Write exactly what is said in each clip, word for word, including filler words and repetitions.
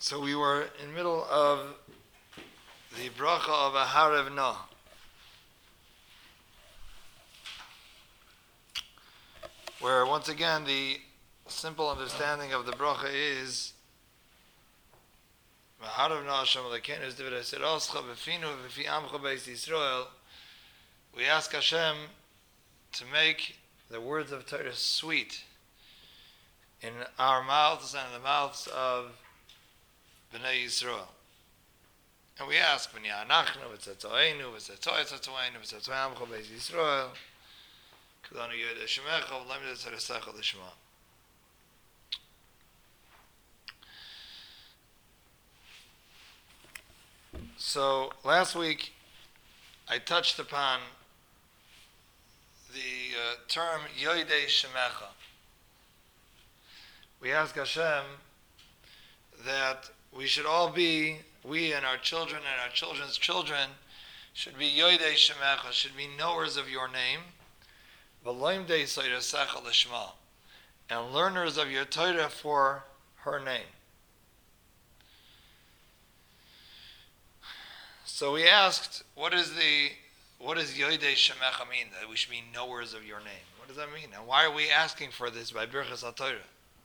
So we were in the middle of the bracha of Aharav Noah. Where once again the simple understanding of the bracha is Aharav Noah Hashem Elokeinu is David Oscha B'finu V'fi Amcha Beis Yisrael. We ask Hashem to make the words of Torah sweet in our mouths and in the mouths of Bnei Yisrael. And we ask, B'nei Anachnu, V'tzetzoeinu, V'tzetzoe Tzatzoeinu, V'tzetzoe Amcha Beis Yisrael, K'lanu Yodei Shemecha, V'lemid Tzarasecha L'Shema. So, last week, I touched upon the uh, term Yodei Shemecha. We ask Hashem that we should all be, we and our children and our children's children, should be Yodei Shemecha, should be knowers of your name, V'loimdei Tzarasecha L'Shema, and learners of your Torah for her name. So we asked, what is the what does Yodei Shemecha mean? That we should be knowers of your name. What does that mean? And why are we asking for this by Birchas HaTorah?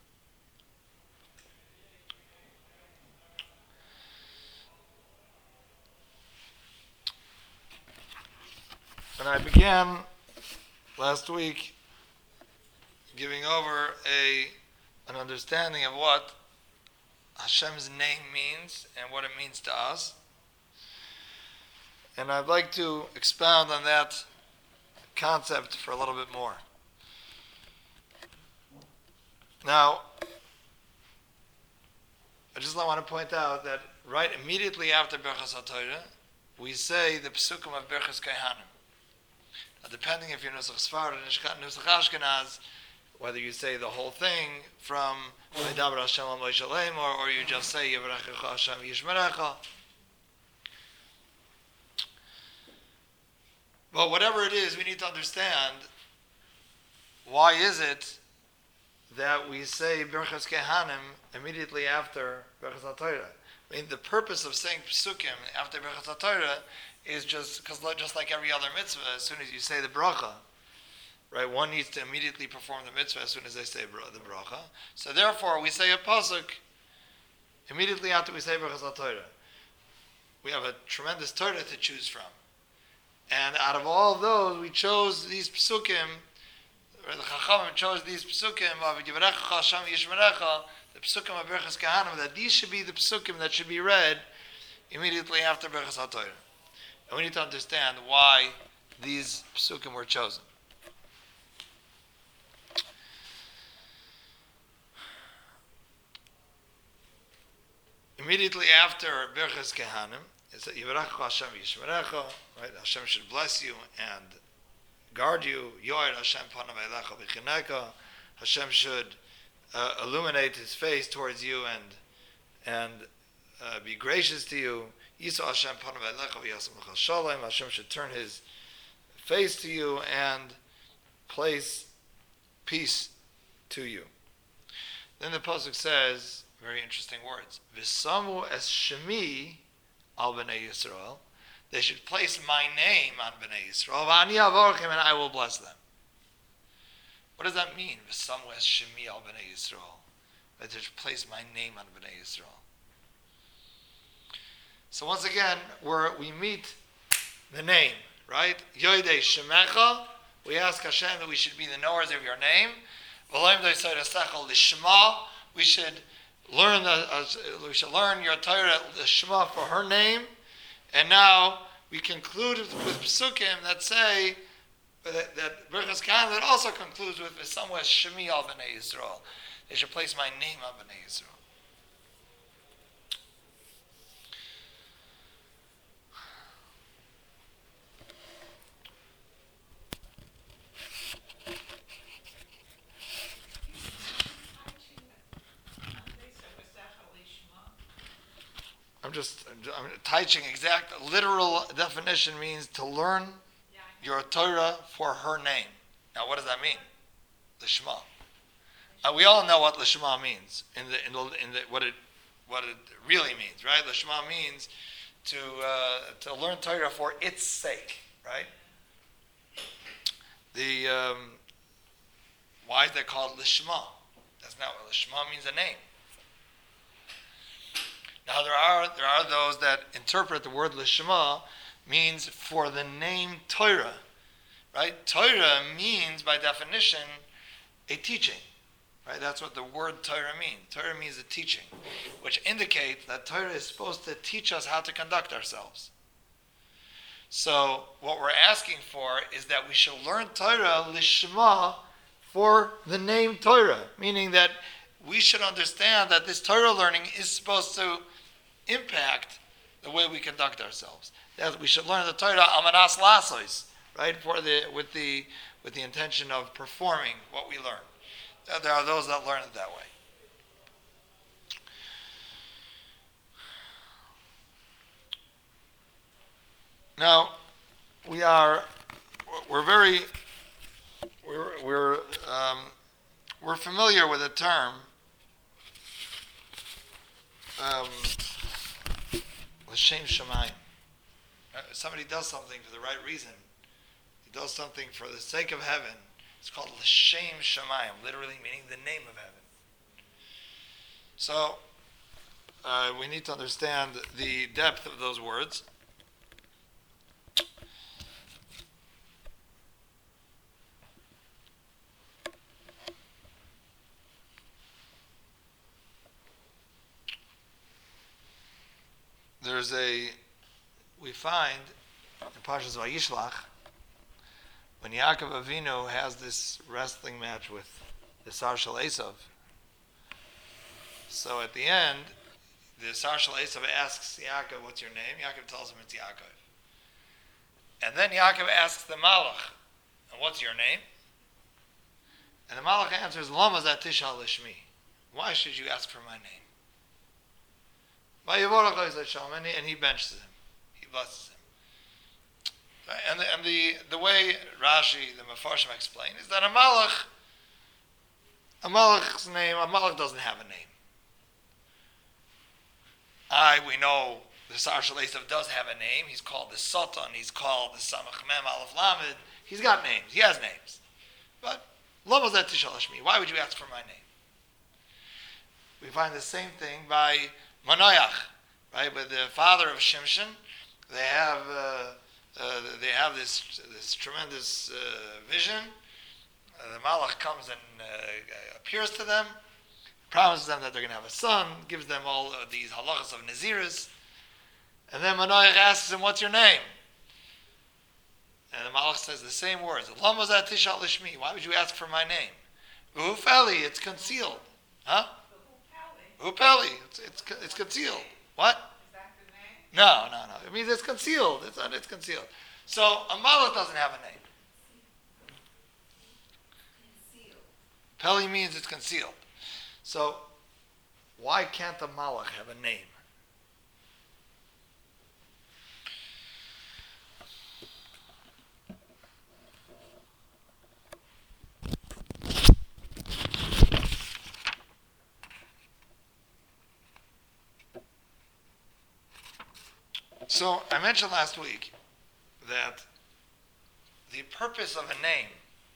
And I began last week giving over a an understanding of what Hashem's name means and what it means to us. And I'd like to expound on that concept for a little bit more. Now, I just want to point out that right immediately after Birchas HaTorah, we say the Pesukim of Birchas Kehanim. Now, depending if you're Nusach Sfarad or Nusach Ashkenaz, whether you say the whole thing from Vaydaber Hashem al Moshe Leim, or, or you just say Yivrachecha Hashem Yishmerecha. But whatever it is, we need to understand why is it that we say Birchas Kehanim immediately after Birchas HaTorah. I mean, the purpose of saying Pesukim after Birchas HaTorah is just because, just like every other mitzvah, as soon as you say the bracha, right, one needs to immediately perform the mitzvah as soon as they say the bracha. So therefore, we say a pasuk immediately after we say Birchas HaTorah. We have a tremendous Torah to choose from. And out of all of those, we chose these psukim, or the Chachamim chose these psukim of Yivrachecha Hashem Yishmerecha, the psukim of Birchas Kehanim, that these should be the psukim that should be read immediately after Birchas HaTorah. And we need to understand why these psukim were chosen. Immediately after Birchas Kehanim, it's that Yivrachecha Hashem Yishmerecha, right? Hashem should bless you and guard you. Yoir Hashem panav elecha v'chineka. Hashem should uh, illuminate His face towards you and and uh, be gracious to you. Yisrael Hashem panav elecha v'yasam l'cha shalom. Hashem should turn His face to you and place peace to you. Then the pasuk says very interesting words. V'samu es shemi al Bnei Yisrael. They should place my name on Bnei Yisrael. V'ani avorchem, and I will bless them. What does that mean? V'samu es shemi al Bnei Yisrael. That they should place my name on Bnei Yisrael. So once again, we're, we meet the name, right? Yodei Shemecha. We ask Hashem that we should be the knowers of your name. V'loimdei Tzarasecha L'Shema. We should learn the, uh, we should learn your Torah, the Shema, for her name. And now we conclude with psukim that say that, that Birchas Kehanim that also concludes with somewhere Shemi al Bnei Yisrael. They should place my name on Bnei Yisrael. I'm just, I'm teaching exact, literal definition means to learn your Torah for her name. Now, what does that mean? The Shema. Uh, we all know what Lishma means in the in the in the what it what it really means, right? Lishma means to uh, to learn Torah for its sake, right? The um, why is that called Lishma? That's not what Lishma means. A name. Now there are there are those that interpret the word Lishma means for the name Torah, right? Torah means by definition a teaching, right? That's what the word Torah means. Torah means a teaching, which indicates that Torah is supposed to teach us how to conduct ourselves. So what we're asking for is that we should learn Torah Lishma for the name Torah, meaning that we should understand that this Torah learning is supposed to impact the way we conduct ourselves. That we should learn the Torah amanas lasos, right? For the with the with the intention of performing what we learn. There are those that learn it that way. Now, we are we're very we're we're um, we're familiar with the term um, l'shem shamayim. If somebody does something for the right reason, he does something for the sake of heaven. It's called l'shem shamayim, literally meaning the name of heaven. So uh, we need to understand the depth of those words. There's a, we find in Parshas Vayishlach, when Yaakov Avinu has this wrestling match with the Sar Shel Esav. So at the end, the Sar Shel Esav asks Yaakov, what's your name? Yaakov tells him it's Yaakov. And then Yaakov asks the Malach, and what's your name? And the Malach answers, Lama zat tishal lishmi. Why should you ask for my name? And he benches him. He blesses him. And the, and the, the way Rashi, the Mefarshim explain, is that a Malach, a Malach's name, a Malach doesn't have a name. I, we know the Sar Shel Esav does have a name. He's called the Satan. He's called the Samach Mem Aleph Lamed. He's got names. He has names. But Lama zat tishal lishmi. Why would you ask for my name? We find the same thing by Manoach, right? But the father of Shimshon, they have uh, uh, they have this this tremendous uh, vision. Uh, the Malach comes and uh, appears to them, promises them that they're going to have a son, gives them all uh, these halachas of Naziris, and then Manoach asks him, "What's your name?" And the Malach says the same words: "Lama zat tishal lishmi." Why would you ask for my name? V'hufeli, it's concealed, huh? Upeli, it's, it's it's concealed. What? Is that the name? No, no, no. It means it's concealed. It's it's concealed. So a malach doesn't have a name. Concealed. Peli means it's concealed. So why can't a malach have a name? So I mentioned last week that the purpose of a name,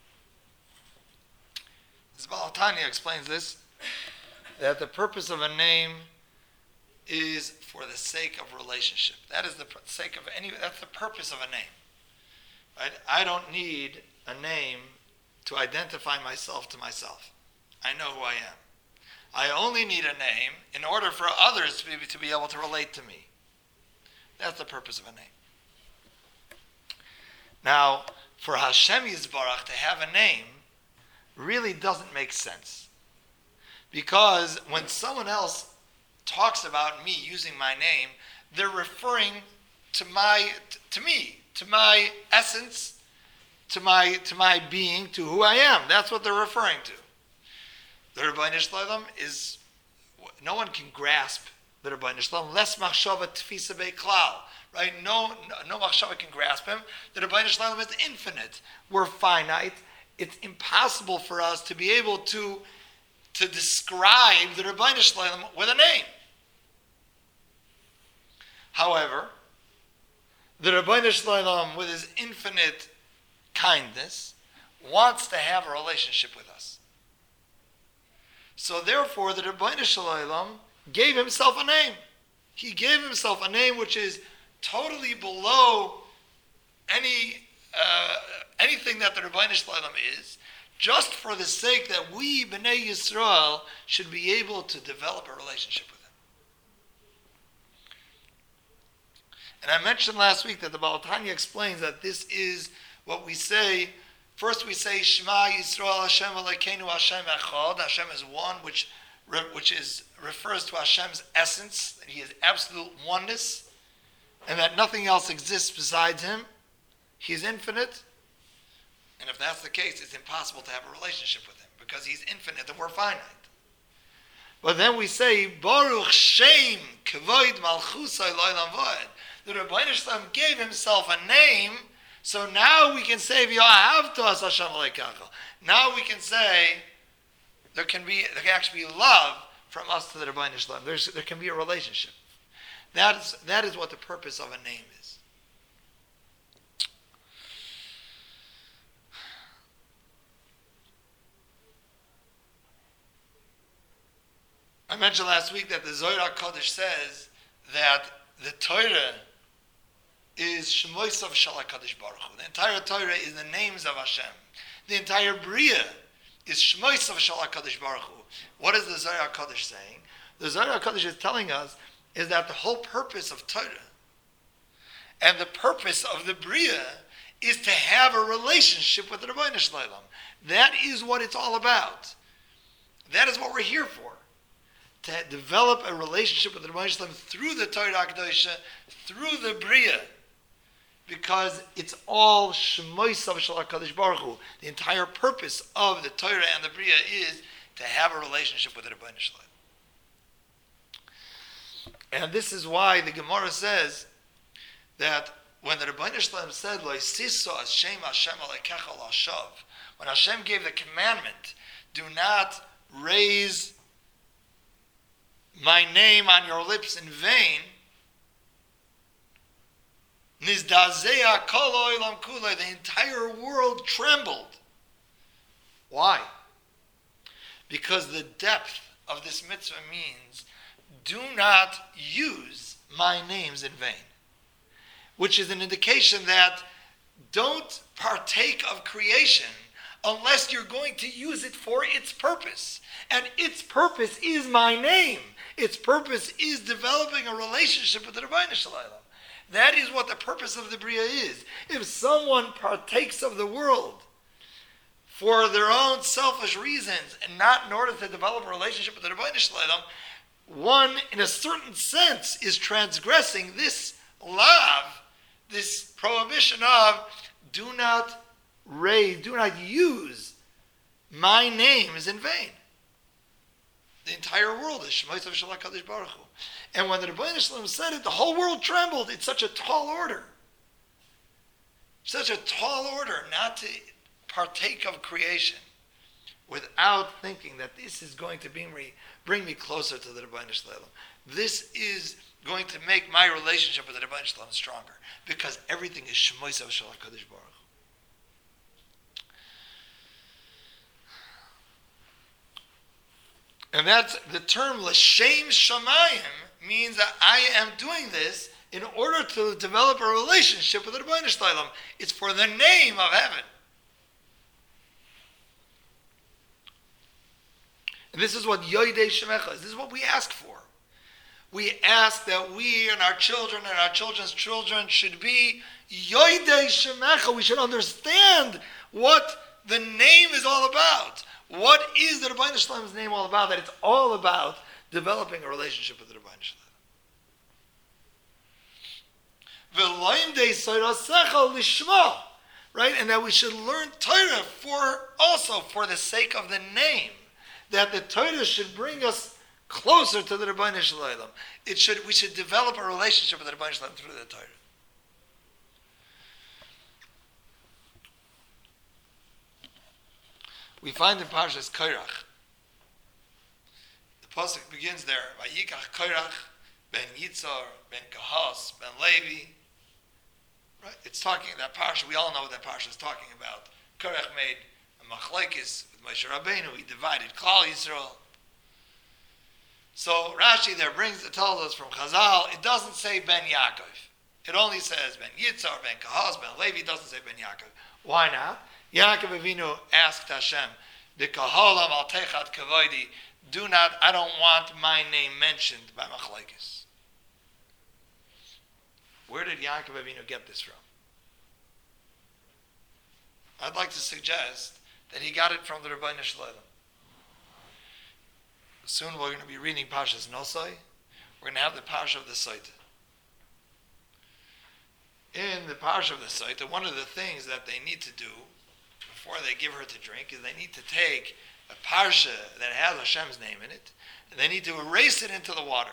this Baal Tanya explains this, that the purpose of a name is for the sake of relationship. That is the sake of any, that's the purpose of a name. Right? I don't need a name to identify myself to myself. I know who I am. I only need a name in order for others to be, to be able to relate to me. That's the purpose of a name. Now, for Hashem Yisbarach to have a name really doesn't make sense. Because when someone else talks about me using my name, they're referring to my to me, to my essence, to my to my being, to who I am. That's what they're referring to. The Rebbeinu Shalom is, no one can grasp the Rebbeinu Shalom, less machshava tfisa beklal, right? No, no, no machshava can grasp him. The Rebbeinu Shalom is infinite. We're finite. It's impossible for us to be able to, to describe the Rebbeinu Shalom with a name. However, the Rebbeinu Shalom, with his infinite kindness, wants to have a relationship with us. So therefore, the Rebbeinu Shalom gave himself a name. He gave himself a name which is totally below any uh, anything that the Rebbeinu Shalom is, just for the sake that we, Bnei Yisrael, should be able to develop a relationship with him. And I mentioned last week that the Baal Tanya explains that this is what we say. First we say, Shema Yisrael Hashem Elokeinu Hashem Echad. Hashem is one, which which is refers to Hashem's essence, that he is absolute oneness, and that nothing else exists besides him. He is infinite. And if that's the case, it's impossible to have a relationship with him, because he's infinite and we're finite. But then we say, Baruch Shem Kavod Malchusay Lo'olam Va'ed. The Rebbeinu Shalom gave himself a name, so now we can say, V'ahavta as Hashem Elokecha. Now we can say, there can be, there can actually be love from us to the Rebbeinu Shalom. There's, there can be a relationship. That is, that is what the purpose of a name is. I mentioned last week that the Zohar HaKadosh says that the Torah is Shemoisav Shel HaKadosh Baruch Hu. The entire Torah is the names of Hashem. The entire Bria is Shemoisav Shel HaKadosh Baruch Hu. What is the Zohar HaKadosh saying? The Zohar HaKadosh is telling us is that the whole purpose of Torah and the purpose of the Bria is to have a relationship with the Rebbeinu Shalom. That is what it's all about. That is what we're here for. To develop a relationship with the Rebbeinu Shalom through the Torah HaKadosha, through the Bria, because it's all Shemoisav Shel HaKadosh Baruch Hu. The entire purpose of the Torah and the Bria is to have a relationship with the Rebbeinu Shalom. And this is why the Gemara says that when the Rebbeinu Shalom said, Lo Siso Hashem Hashem Elokecha L'Ashav, when Hashem gave the commandment, do not raise my name on your lips in vain, Nizdazea kol olam kulei, the entire world trembled. Why? Because the depth of this mitzvah means, do not use my names in vain. Which is an indication that don't partake of creation unless you're going to use it for its purpose. And its purpose is my name. Its purpose is developing a relationship with the Rebbeinu Shalom. That is what the purpose of the Bria is. If someone partakes of the world for their own selfish reasons and not in order to develop a relationship with the Rebbeinu Shalom, one, in a certain sense, is transgressing this lav, this prohibition of do not raise, do not use my names in vain. The entire world is Shemoisav Shel HaKadosh Baruch Hu. And when the Rebbeinu Shalom said it, the whole world trembled. It's such a tall order. Such a tall order not to partake of creation without thinking that this is going to bring me, bring me closer to the Rebbeinu Shalom. This is going to make my relationship with the Rebbeinu Shalom stronger, because everything is Shemoisav Shel HaKadosh Baruch Hu. And that's the term L'Shem Shamayim means that I am doing this in order to develop a relationship with the Rebbeinu Shalom. It's for the name of heaven. And this is what Yoidei Shemecha is. This is what we ask for. We ask that we and our children and our children's children should be Yoidei Shemecha. We should understand what the name is all about. What is the Rebbeinu Shalom's name all about? That it's all about developing a relationship with the Rebbeinu Shalom. Right? And that we should learn Torah for also for the sake of the name. That the Torah should bring us closer to the Rebbeinu Shalom. It should we should develop a relationship with the Rebbeinu Shalom through the Torah. We find in Parshas Korach, the pasuk begins there, Vayikach Korach Ben Yitzhar, Ben Kahas, Ben Levi. Right? It's talking, that parsha, we all know what that parsha is talking about. Korach made a machlekes with Moshe Rabbeinu. He divided Klal Yisrael. So Rashi there brings, it tells us from Chazal, it doesn't say Ben Yaakov. It only says Ben Yitzhar, Ben Kahaz, Ben Levi. It doesn't say Ben Yaakov. Why not? Yaakov Avinu asked Hashem, B'kaholam al techat kavoidi, do not, I don't want my name mentioned by machlekes. Where did Yaakov Avinu get this from? I'd like to suggest that he got it from the Rebbeinu Shalom. Soon we're going to be reading Parshas Nosai. We're going to have the Parsha of the Saita. In the Parsha of the Saita, one of the things that they need to do before they give her to drink is they need to take a Parsha that has Hashem's name in it, and they need to erase it into the water.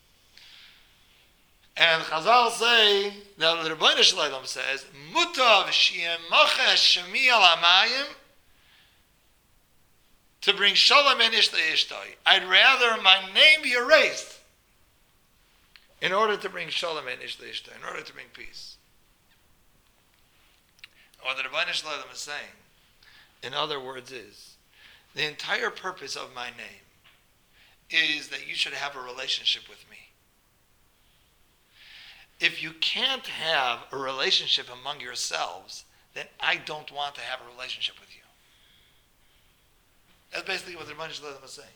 And Chazal say, that the Rebbeinu Shalom says, Mutav shi'emaches shemi al hamayim, to bring shalom and ishta ishtai. I'd rather my name be erased in order to bring shalom and ishta ishtai, in order to bring peace. What the Rebbeinu Shalom is saying, in other words, is the entire purpose of my name is that you should have a relationship with me. If you can't have a relationship among yourselves, then I don't want to have a relationship with you. That's basically what the Rebbeinu Shalom is saying.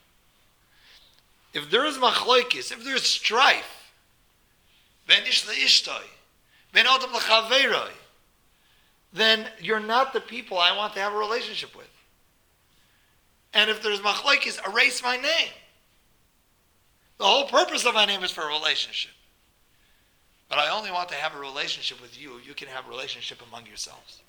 If there is machlokes, if there is strife, ben ish le'ishtoi, ben odom lechaveiroi, then you're not the people I want to have a relationship with. And if there's machlokes, erase my name. The whole purpose of my name is for a relationship. But I only want to have a relationship with you. You can have a relationship among yourselves.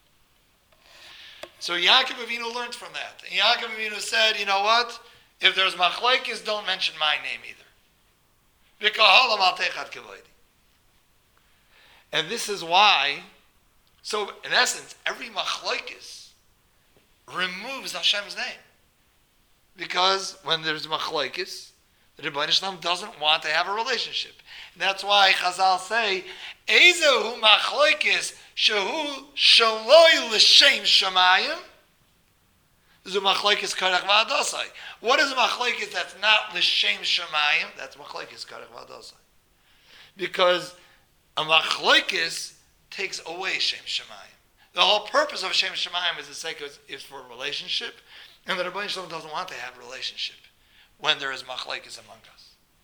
So Yaakov Avinu learned from that. And Yaakov Avinu said, you know what? If there's machlokes, don't mention my name either. V'kaholam al techat kavoidi. And this is why, so in essence, every machlokes removes Hashem's name. Because when there's machlokes, the Rebbeinu Shalom doesn't want to have a relationship. And that's why Chazal say, Ezehu machlokes shehu shaloi l'shem shamayim. Zu machlokes karech v'adosai. What is a machlokes that's not l'shem shamayim? That's machlokes karech v'adosai. Because a machlokes takes away shem shamayim. The whole purpose of shem shamayim is the sake of, is for a relationship, and the Rebbeinu Shalom doesn't want to have a relationship when there is machlokes among us.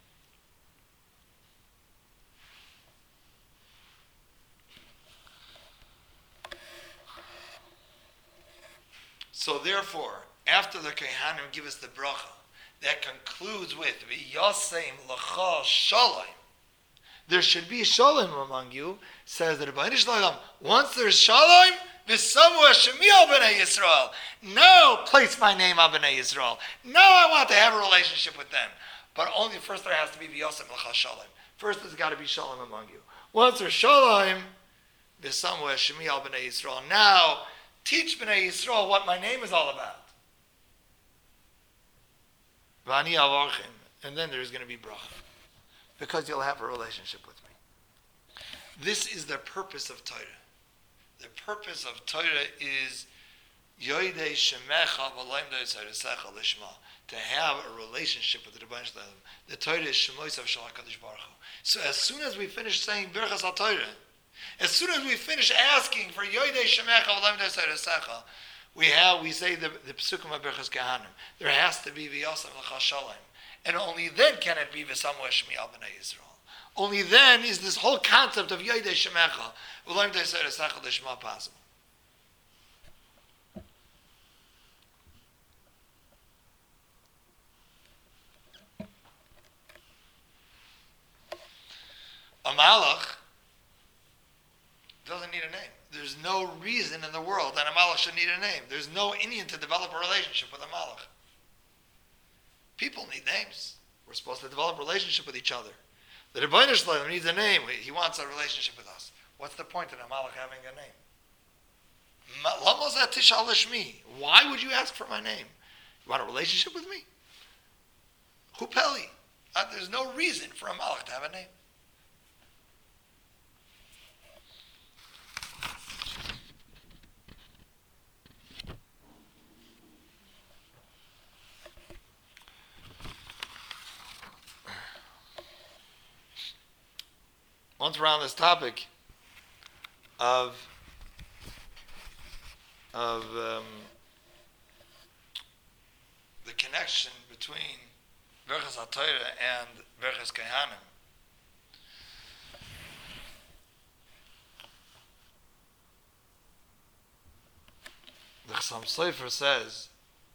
So therefore, after the Kohanim give us the bracha, that concludes with V'yosem l'cha shalom. There should be shalom among you, says the Rebbeinu Shalom. Once there's shalom, v'samu Hashemi al b'nei Yisrael. Now place my name on b'nei Yisrael. Now I want to have a relationship with them. But only first there has to be V'yosem l'cha shalom. First there's got to be shalom among you. Once there's shalom, v'samu Hashemi al b'nei Yisrael. Now teach b'nei Yisrael what my name is all about. V'ani avarchim. And then there's going to be bracha. Because you'll have a relationship with me. This is the purpose of Torah. The purpose of Torah is Yoidei Shemecha V'Loim Doitzayresecha Lishma, to have a relationship with the Rebbeinu Shalom. The Torah is Shemois of Shalach Kadosh Baruch Hu. So as soon as we finish saying Birchas HaTorah, as soon as we finish asking for Yoidei Shemecha V'Loim Doitzayresecha, we have we say the the Pesukim of Birchas Kehanim. There has to be V'Yosem L'cha Shalom. And only then can it be V'samu Hashemi al b'nei Yisrael. Only then is this whole concept of Yodei Shemecha V'loim Doitzayresecha Lishma possible. A malach doesn't need a name. There's no reason in the world that a malach should need a name. There's no Indian to develop a relationship with a malach. People need names. We're supposed to develop a relationship with each other. The Rebbeinu Shalom needs a name. He wants a relationship with us. What's the point in a malach having a name? Why would you ask for my name? You want a relationship with me? Hupeli. Uh, there's no reason for a malach to have a name. Once we're on this topic of of um, the connection between Berchas HaTorah and Berchas Kehanim, the Chassam Sofer says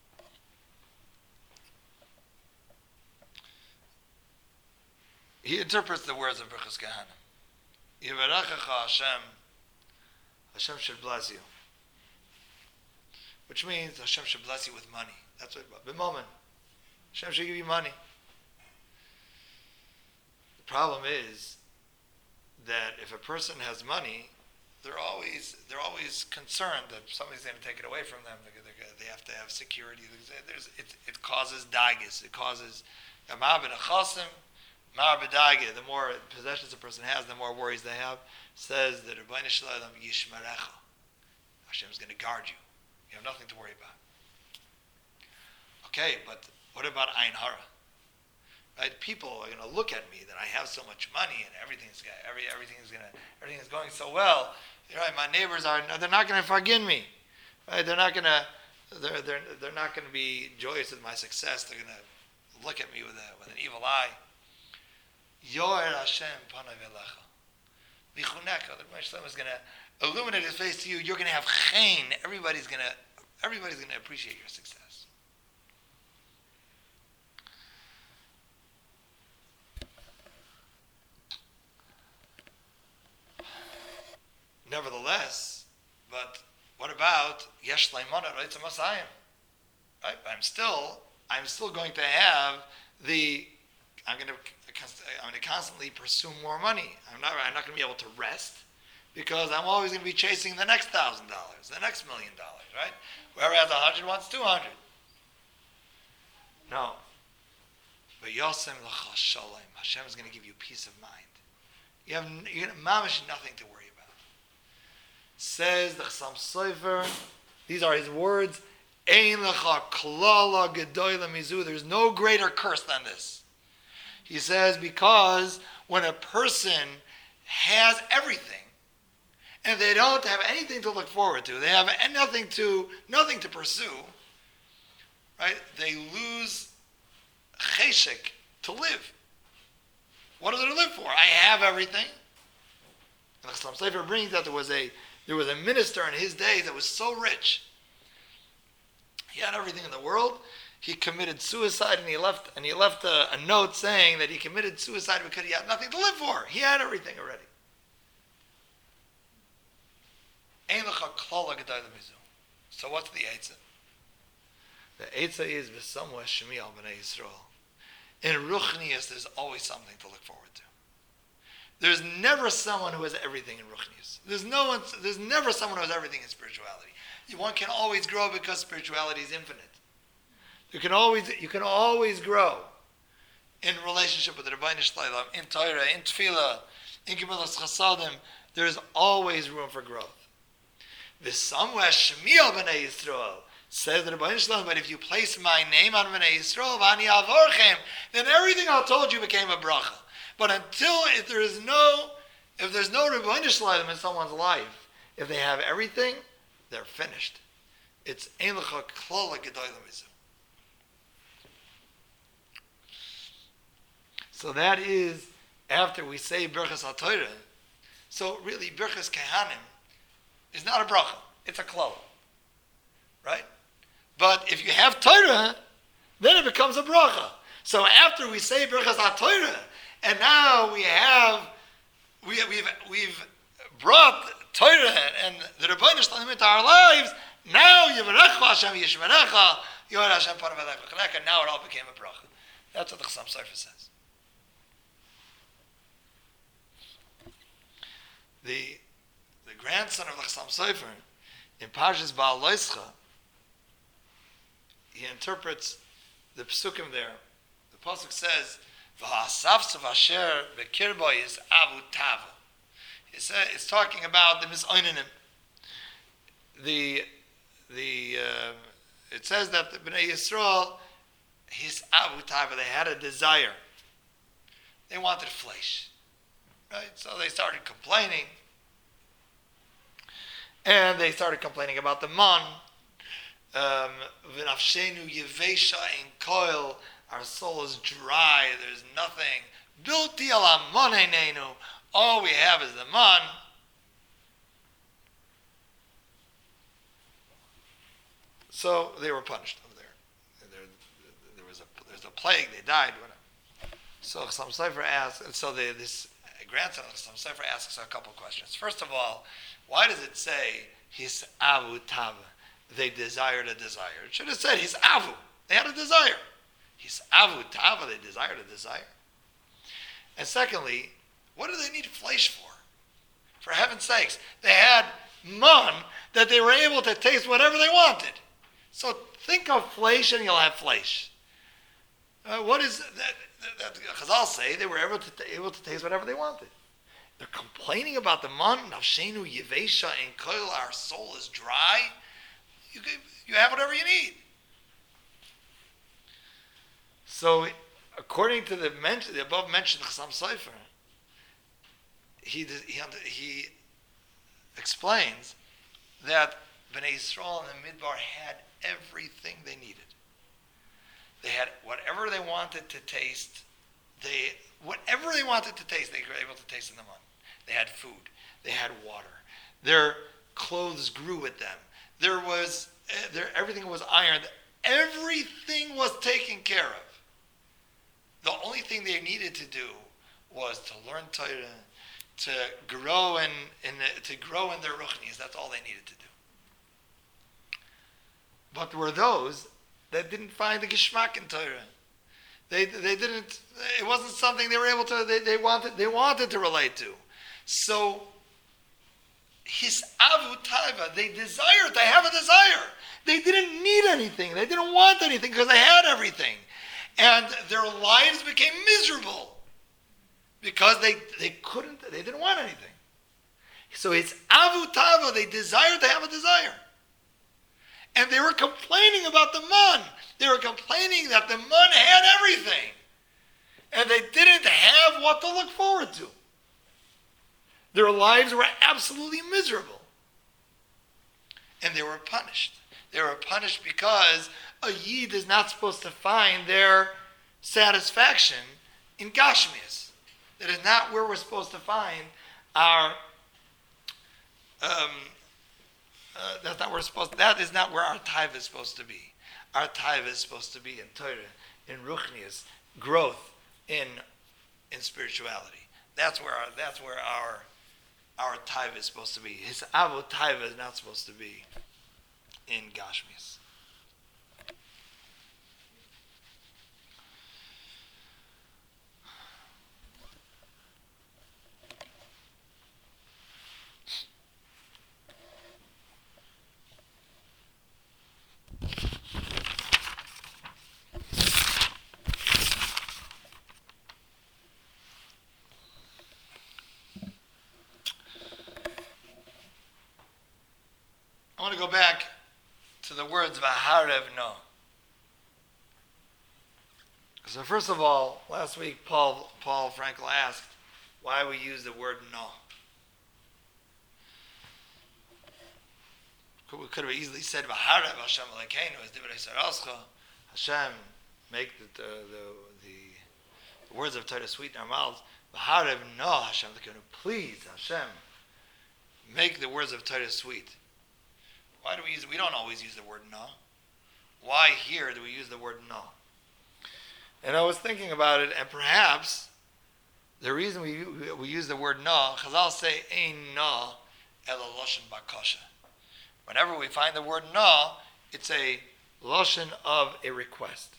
he interprets the words of Berchas Kehanim. Yivarachecha Hashem, Hashem should bless you. Which means Hashem should bless you with money. That's what, b'momen. Hashem should give you money. The problem is that if a person has money, they're always they're always concerned that somebody's going to take it away from them. They, they, they have to have security. There's, it, it causes dagas. It causes amar b'nechasim. The more possessions a person has, the more worries they have. Says that Rebbeinu Shalom Yishmerecha. Hashem is going to guard you. You have nothing to worry about. Okay, but what about Ein Hara? Right? People are going to look at me that I have so much money and everything's every everything's going to everything is going so well. Right? My neighbors are they're not going to forgive me. Right? They're not going to they're they're they're not going to be joyous with my success. They're going to look at me with a with an evil eye. Yoer Hashem panav elecha. Vichuneka. The Rebbeinu Shalom is going to illuminate His face to you. You're going to have chen. Everybody's going to everybody's going to appreciate your success. Nevertheless, but what about yesh leimana reitz masayim? Right? I'm still I'm still going to have the I'm going to I'm going to constantly pursue more money. I'm not I'm not going to be able to rest because I'm always going to be chasing the next thousand dollars, the next million dollars, right? Whoever has a hundred wants two hundred. No. But Yosem l'chal shalom. Hashem is going to give you peace of mind. You have you have mamish nothing to worry about. Says the Chassam Sofer, these are his words. Ein lecha klala gedola mizu. There's no greater curse than this. He says, because when a person has everything, and they don't have anything to look forward to, they have nothing to nothing to pursue, right? They lose cheshek to live. What are they to live for? I have everything. And the Chassam Sofer brings that there was a there was a minister in his day that was so rich. He had everything in the world. He committed suicide, and he left and he left a, a note saying that he committed suicide because he had nothing to live for. He had everything already. So what's the Eitzah? The Eitzah is v'samwa shemi al b'nei Yisrael. In Ruchnius, there's always something to look forward to. There's never someone who has everything in Ruchnius. There's no one. There's never someone who has everything in spirituality. One can always grow because spirituality is infinite. You can always you can always grow in relationship with the Rebbeinu Shalom, in Torah, in Tefillah, in Gemilas Chasadim. There is always room for growth. V'samwa shmiel b'nei Yisrael, says the Rebbeinu Shalom, but if you place my name on b'nei Yisrael, v'ani avorchem, then everything I told you became a bracha. But until if there is no if there's no Rebbeinu Shalom in someone's life, if they have everything, they're finished. It's ein lecha klala gedola mizu. So that is after we say Berchas HaTorah. So really, Berchas Kehanim is not a bracha; it's a klala, right? But if you have Torah, then it becomes a bracha. So after we say Berchas HaTorah, and now we have we we've we've brought Torah and the Rebbeinu Shalom into our lives. Now Yivarecha Hashem Yishmerecha Yoel Hashem Panav Elecha. Now it all became a bracha. That's what the Chassam Sofer says. The the grandson of the Chassam Sofer in Parshas Baal Loischa, he interprets the psukim there. The pasuk says, V'hasavsav asher bekirbo is avu tava. It's, uh, it's talking about the misoinanim. The the uh, it says that the Bnei Yisrael, his avu tava, they had a desire. They wanted flesh, right? So they started complaining, and they started complaining about the man. V'nafshenu yevesha in koil. Our soul is dry. There's nothing. Bilti ala monenenu. All we have is the man. So they were punished over there. There, there was a there's a plague. They died. Whatever. So Chassam Sofer asks. So the, this grandson of Chassam Sofer asks a couple questions. First of all, why does it say his avu tava? They desired a desire. It should have said his avu. They had a desire. His avu tava. They desired a desire. And secondly, what do they need flesh for? For heaven's sakes, they had man that they were able to taste whatever they wanted. So think of flesh and you'll have flesh. Uh, what is that? Because I'll say they were able to, able to taste whatever they wanted. They're complaining about the man. Nafshenu yevesha in koil. Our soul is dry. You, you have whatever you need. So, according to the, mention, the above mentioned Chassam Sofer, he, he, he explains that Bnei Yisrael in the Midbar had everything they needed. They had whatever they wanted to taste. They whatever they wanted to taste, they were able to taste in the man. They had food. They had water. Their clothes grew with them. There was there everything was ironed. Everything was taken care of. The only thing they needed to do was to learn Torah, to grow in, in the, to grow in their ruchnis. That's all they needed to do. But there were those that didn't find the geschmack in Torah. They they didn't. It wasn't something they were able to. They, they wanted they wanted to relate to. So his avu taiva, they desired. They have a desire. They didn't need anything. They didn't want anything because they had everything, and their lives became miserable because they they couldn't. They didn't want anything. So it's avu taiva. They desired to have a desire. And they were complaining about the man. They were complaining that the man had everything. And they didn't have what to look forward to. Their lives were absolutely miserable. And they were punished. They were punished because a Yid is not supposed to find their satisfaction in Gashmias. That is not where we're supposed to find our... Um, Uh, that's not where we're supposed. That is not where our taiva is supposed to be. Our taiva is supposed to be in Torah, in ruchnias, growth in in spirituality. That's where our that's where our our taiva is supposed to be. His avu taiva is not supposed to be in gashmias. I want to go back to the words of Aharev No. So first of all, last week Paul Paul Frankel asked why we use the word no. We could have easily said Aharev Hashem Elokeinu as Divrei Sarascha. Hashem, make the the, the the words of Torah sweet in our mouths. Aharev No Hashem Elokeinu. Please Hashem, make the words of Torah sweet. Why do we use? We don't always use the word no. Why here do we use the word no? And I was thinking about it, and perhaps the reason we we use the word no, Chazal say ein no ela loshen bakasha. Whenever we find the word no, it's a loshen of a request.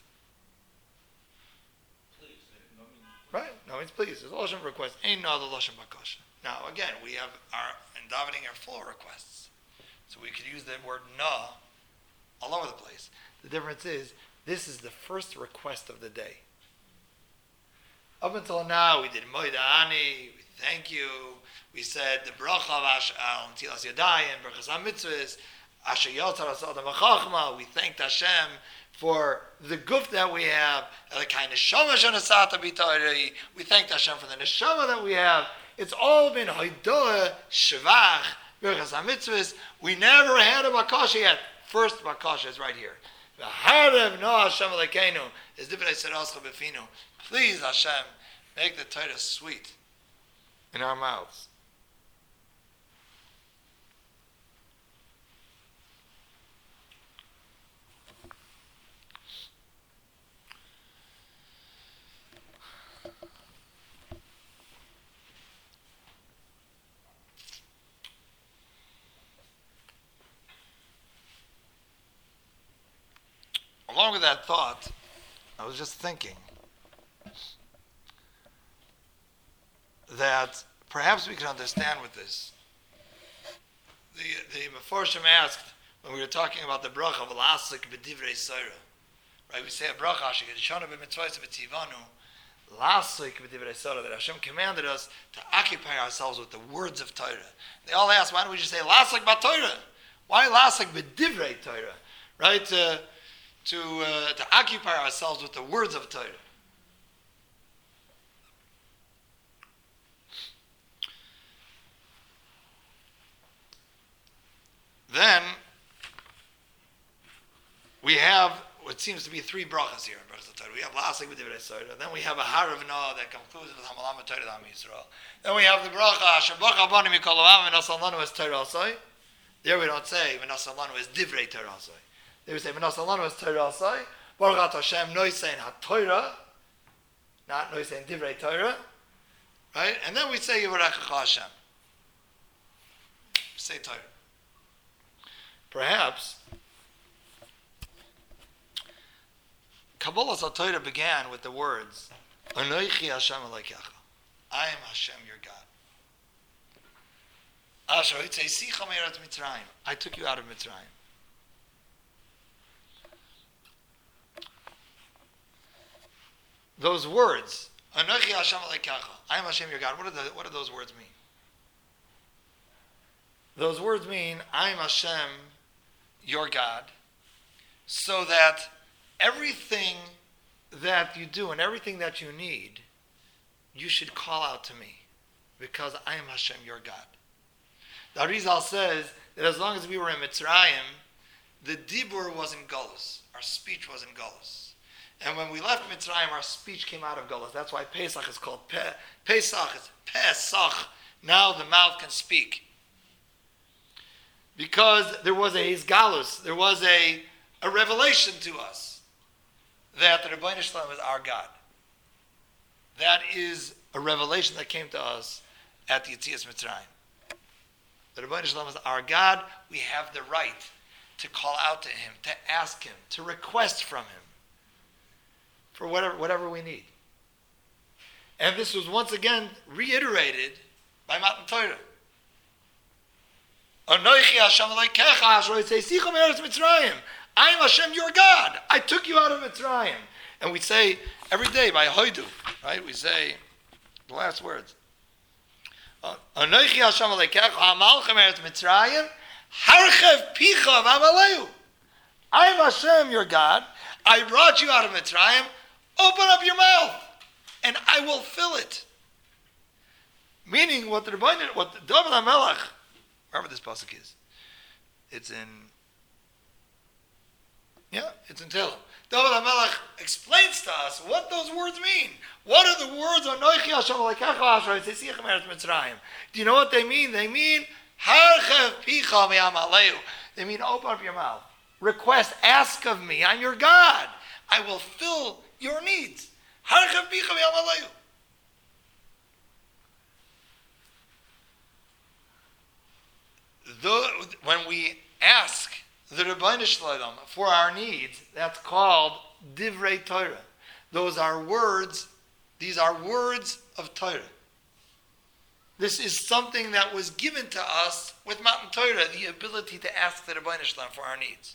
Please, no means Right? No means please. It's a loshen of request. Ein no the loshen bakasha. Now again, we have our in davening our full requests. So we could use the word no all over the place. The difference is, this is the first request of the day. Up until now, we did Moida Ani, we thank you. We said the bracha of Ash al Ntilas Yadayim, Berachas HaMitzvahs, Asher Yotzar Asad HaMachachma. We thanked Hashem for the guf that we have, the kind of neshama shenasata b'torah. We thanked Hashem for the neshama that we have. It's all been hoidoah, shevach, Berachas HaMitzvahs. We never had a bakasha yet. First bakasha is right here. V'harev no Hashem Elokeinu is divrei serascha b'finu. Please, Hashem, make the Torah sweet in our mouths. Along with that thought, I was just thinking that perhaps we can understand with this. The the Meforshim asked when we were talking about the bracha of Lasik b'divrei Sorah, right? We say a bracha shekadishanu b'mitzvos v'tzivanu Lasik b'divrei Sorah, that Hashem commanded us to occupy ourselves with the words of Torah. They all ask, why don't we just say Lasik b'Torah? Why Lasik b'divrei Torah? Right? To to uh, to occupy ourselves with the words of Torah. Then we have what seems to be three brachas here in Berachas Torah. We have Lasik b'divrei Sorah. Then we have a Harav Noah that concludes with Hamalam Torah D'Am Yisrael. Then we have the bracha Asher Bacha Bani Mikol Olam V'Nasal Lanu Es Torah Asai. There we don't say V'Nasal Lanu Es Divrei Torah Asai. There we say V'Nasal Lanu Es Torah Asai. Baruch Hashem Noisein HaTorah, not Noisein Divrei Torah, right? And then we say Yivarechecha Hashem. Say Torah. Perhaps Kabbalah Torah began with the words Anoichi Hashem Elokecha. I am Hashem your God. Asher Hitzeisecha Me'eretz Mitzrayim. I took you out of Mitzrayim. Those words, Anoichi Hashem Elokecha. I am Hashem your God. What do the, what do those words mean? Those words mean I am Hashem your God, so that everything that you do and everything that you need, you should call out to me, because I am Hashem your God. The Arizal says that as long as we were in Mitzrayim, the dibur was in Golus, our speech was in Golus. And when we left Mitzrayim, our speech came out of Golus. That's why Pesach is called Pe- Pesach, is Pesach. Now the mouth can speak. Because there was a Hizgalus, there was a, a revelation to us that the Rebbeinu Shalom is our God. That is a revelation that came to us at the Yetzias Mitzrayim. The Rebbeinu Shalom is our God. We have the right to call out to Him, to ask Him, to request from Him for whatever whatever we need. And this was once again reiterated by Matan Torah. Anoichi Hashem Elokecha Asher Hitzeisecha Me'eretz Mitzrayim. I am Hashem your God. I took you out of Mitzrayim. And we say every day by Hoidu, right? We say the last words. Anoichi Hashem Elokecha Hamalchem Eretz Mitzrayim Harchev Picha V'Amaleu. I am Hashem your God. I brought you out of Mitzrayim. Open up your mouth, and I will fill it. Meaning, what the Rebbeinu, what the David HaMelech, wherever this pasuk is, it's in, yeah, it's in Tehillim. David HaMelech explains to us what those words mean. What are the words? Anoichi Hashem Elokecha Asher Hitzeisecha Me'eretz Mitzrayim. Do you know what they mean? They mean Harchev Picha V'Amaleu. They mean open up your mouth. Request, ask of me. I'm your God. I will fill your needs. Harchev Picha V'Amaleu. When we ask the Rebbeinu Shalom for our needs, that's called Divrei Torah. Those are words, these are words of Torah. This is something that was given to us with Matan Torah, the ability to ask the Rebbeinu Shalom for our needs.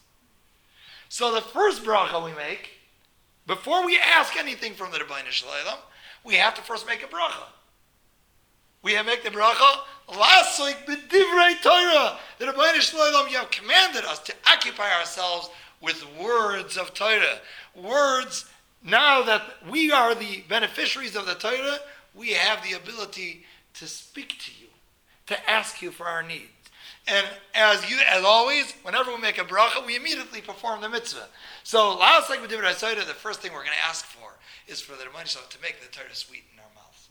So the first bracha we make, before we ask anything from the Rebbeinu Shalom, we have to first make a bracha. We have to make the bracha, last like b'divrei Torah. The Rebbeinu Shalom, you have commanded us to occupy ourselves with words of Torah. Words, now that we are the beneficiaries of the Torah, we have the ability to speak to you, to ask you for our needs. And as you, as always, whenever we make a bracha, we immediately perform the mitzvah. So, last like b'divrei Torah, the first thing we're going to ask for is for the Rebbeinu Shalom to make the Torah sweet in our mouths.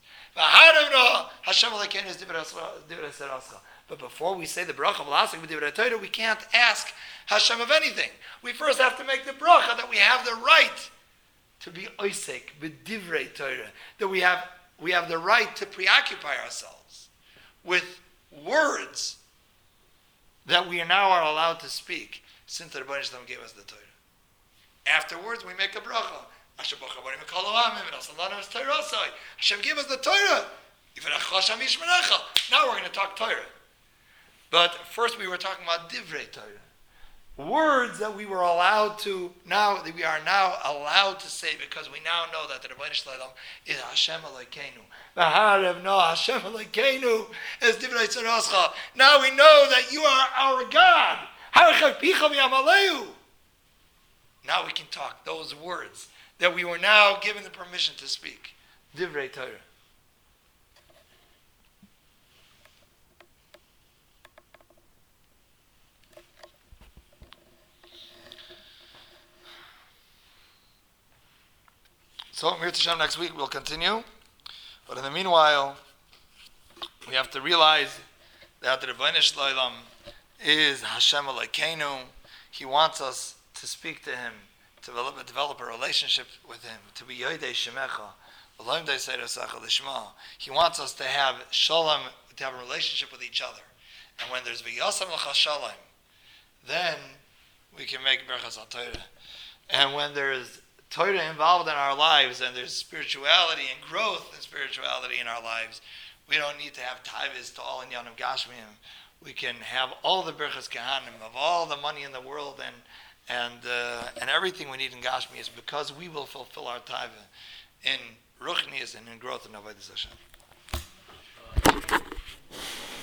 But before we say the bracha of last like b'divrei Torah, we can't ask Hashem of anything. We first have to make the bracha that we have the right to be oisek b'divrei Torah, that we have we have the right to preoccupy ourselves with words that we now are allowed to speak since the Rebbeinu Shalom gave us the Torah. Afterwards, we make a bracha. Hashem gave us the Torah. Now we're going to talk Torah. But first we were talking about divrei Torah. Words that we were allowed to, now that we are now allowed to say, because we now know that the Rebbeinu Shalom is Hashem Elokeinu. V'harav no Hashem Elokeinu is divrei tzarascha. Now we know that you are our God. Now we can talk those words that we were now given the permission to speak. Divrei Torah. So, Mir Tashem, next week we'll continue. But in the meanwhile, we have to realize that the Rebbeinu Shalom is Hashem Elokeinu. He wants us to speak to Him, to develop, develop a relationship with Him, to be Yodei Shemecha, V'loim Deisei Rosacha Lishma. He wants us to have Shalom, to have a relationship with each other. And when there's V'yasam L'cha Shalom, then we can make Berachas HaTorah. And when there's Torah involved in our lives, and there's spirituality and growth in spirituality in our lives, we don't need to have tithes to all in Yanim Gashmiim. We can have all the Birchas Kehanim of all the money in the world and and uh, and everything we need in Gashmiim, because we will fulfill our tithe in Ruchnias and in growth in Avodas Hashem.